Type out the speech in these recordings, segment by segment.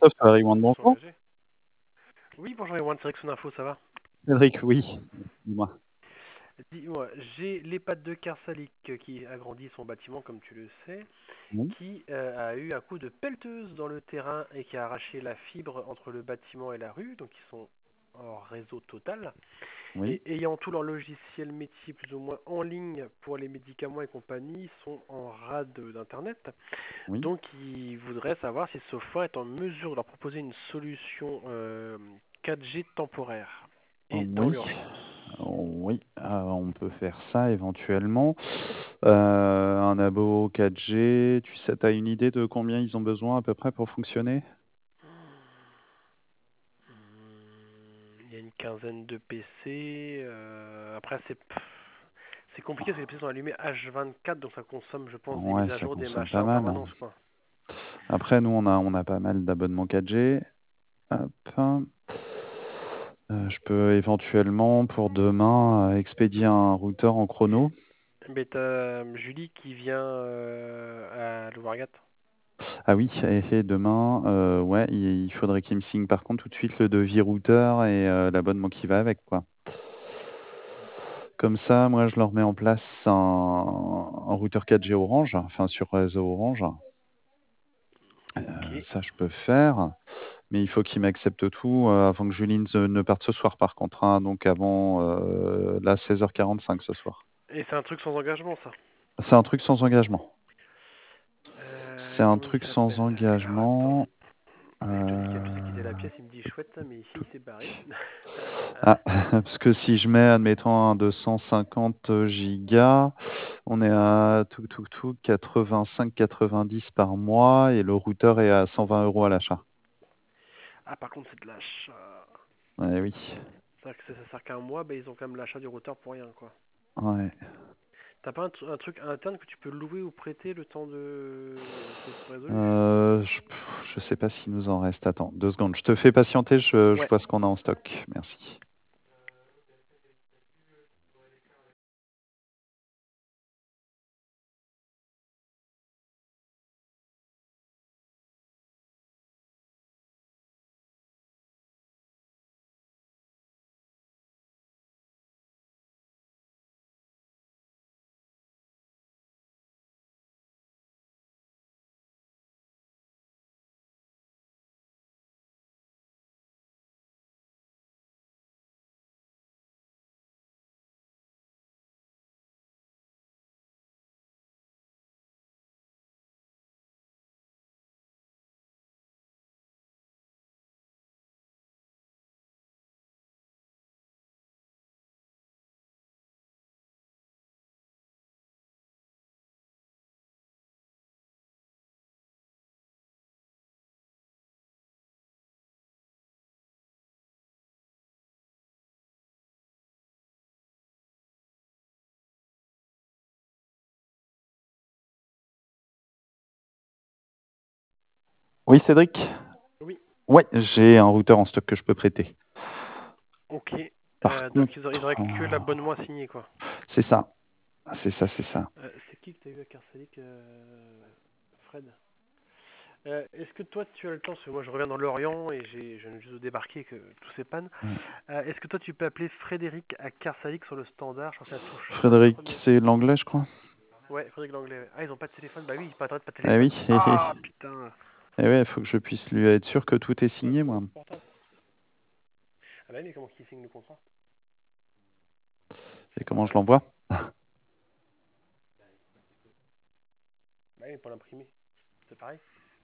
Christophe, ça arrive en Ils sont bonjour. engagés. Oui, bonjour Erwan, c'est Rexon Info, ça va? Cédric, oui. Dis-moi. Dis-moi, j'ai l'EHPAD de Karsalik qui agrandit son bâtiment, comme tu le sais, Oui, qui a eu un coup de pelleteuse dans le terrain et qui a arraché la fibre entre le bâtiment et la rue, donc ils sont hors réseau total. oui, Et ayant tout leur logiciel métier plus ou moins en ligne pour les médicaments et compagnie, sont en rade d'internet. oui. Donc ils voudraient savoir si Software est en mesure de leur proposer une solution 4G temporaire et dans Oui, l'urgence. oui, on peut faire ça éventuellement. Un abo 4G, tu sais, tu as une idée de combien ils ont besoin à peu près pour fonctionner? Il y a une quinzaine de PC. Après, c'est compliqué parce que les PC sont allumés H24, donc ça consomme, je pense, des Ouais, mises à ça jour, des consomme machins pas en mal. permanence, quoi. Après, nous, on a pas mal d'abonnements 4G. Hop. Je peux éventuellement, pour demain, expédier un routeur en chrono. Mais t'as Julie qui vient à Louvargat. Ah oui, et demain, ouais, il faudrait qu'il me signe par contre tout de suite le devis routeur et l'abonnement qui va avec, quoi. Comme ça, moi, je leur mets en place un routeur 4G Orange, enfin sur réseau Orange. Ok. Ça, je peux faire, mais il faut qu'ils m'acceptent tout avant que Julie ne parte ce soir, par contre, hein, donc avant là 16h45 ce soir. Et c'est un truc sans engagement, ça. C'est un truc sans engagement. C'est un Comment il truc sans s'appelle? Alors attends. engagement. Je te dis qu'il y a PC euh, qui était la pièce, il me dit chouette, mais ici il s'est barré. Ah, parce que si je mets, admettons, un 250 gigas, on est à tout 85-90 par mois et le routeur est à 120 € à l'achat. Ah, par contre, c'est de l'achat. Ouais, oui. C'est-à-dire que ça sert qu'un mois, bah, ils ont quand même l'achat du routeur pour rien, quoi. Ouais. T'as pas un truc interne que tu peux louer ou prêter le temps de que ce soit résolu? Je sais pas s'il nous en reste. Attends, 2 secondes. Je te fais patienter, je Ouais. vois ce qu'on a en stock. Merci. Oui, Cédric? Oui. Ouais, j'ai un routeur en stock que je peux prêter. Ok. Par Donc contre, ils auraient que l'abonnement à signer, quoi. c'est ça. C'est ça, c'est ça. C'est qui que t'as eu à Karsalik, Fred? Est-ce que toi tu as le temps, parce que moi je reviens dans l'Orient et je viens juste de débarquer que tout s'épanne. Ouais. Est-ce que toi tu peux appeler Frédéric à Karsalik sur le standard? Je crois que ça touche 3 Frédéric, minutes. c'est l'anglais, je crois. Ouais, Frédéric Langlais. Ouais. Ah, ils ont pas de téléphone? Bah oui, pas internet, pas de Ah téléphone. oui, Ah putain. eh ouais, il faut que je puisse lui être sûr que tout est Ouais, signé, c'est moi. mon portable. Ah bah oui, mais comment qu'il signe le contrat? Et C'est pas comment je pareil. l'envoie? Bah oui, pour l'imprimer. C'est pareil.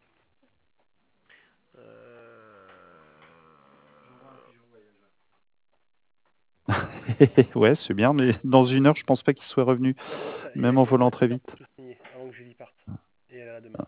Euh... Ouais, c'est bien, mais dans 1 heure, je pense pas qu'il soit revenu, Ouais, c'est ça. même en Il volant reste très 1 heure vite. pour tout signer, avant que Julie parte. Et elle est là demain.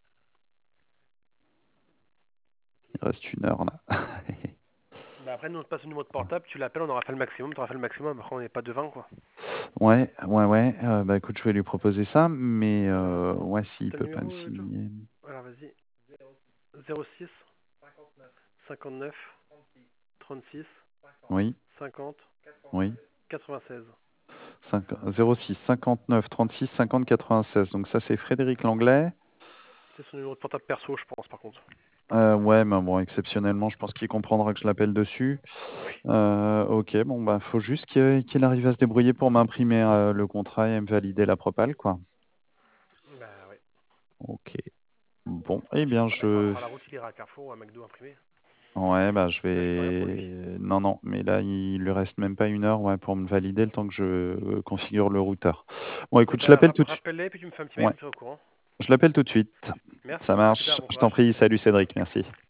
Il reste 1 heure, là. Bah après, nous on te passe le numéro de portable, tu l'appelles, on aura fait le maximum, t'auras fait le maximum, après on n'est pas devant, quoi. Ouais, ouais, ouais. Bah écoute, je vais lui proposer ça, mais Alors attends, ouais, s'il t'as le peut pas me numéro, Joe? signer. Alors vas-y. 06 59 36 Oui, 50 oui. 96. 06 59 36 50 96. Donc ça, c'est Frédéric Langlais. C'est son numéro de portable perso, je pense, par contre. Ouais, mais bon, exceptionnellement, je pense qu'il comprendra que je l'appelle dessus. Oui. Ok, bon, bah, faut juste qu'il arrive à se débrouiller pour m'imprimer le contrat et me valider la propale, quoi. Bah ouais. Ok. Bon, eh S'il n'est bien, pas d'accord, il fera la route, il ira à Carrefour ou à McDo imprimer. ouais, bah, je Ça risque rien pour lui. vais. Non, non, mais là, il lui reste même pas 1 heure, ouais, pour me valider le temps que je configure le routeur. Bon, Eh écoute, je ben, l'appelle tout de suite. rappelle-les, puis tu me fais un petit mail, Ouais, comme ça au courant. je l'appelle tout de suite. Ça Merci, à plus tard, marche. bon Je t'en courage. prie. Salut Cédric, merci.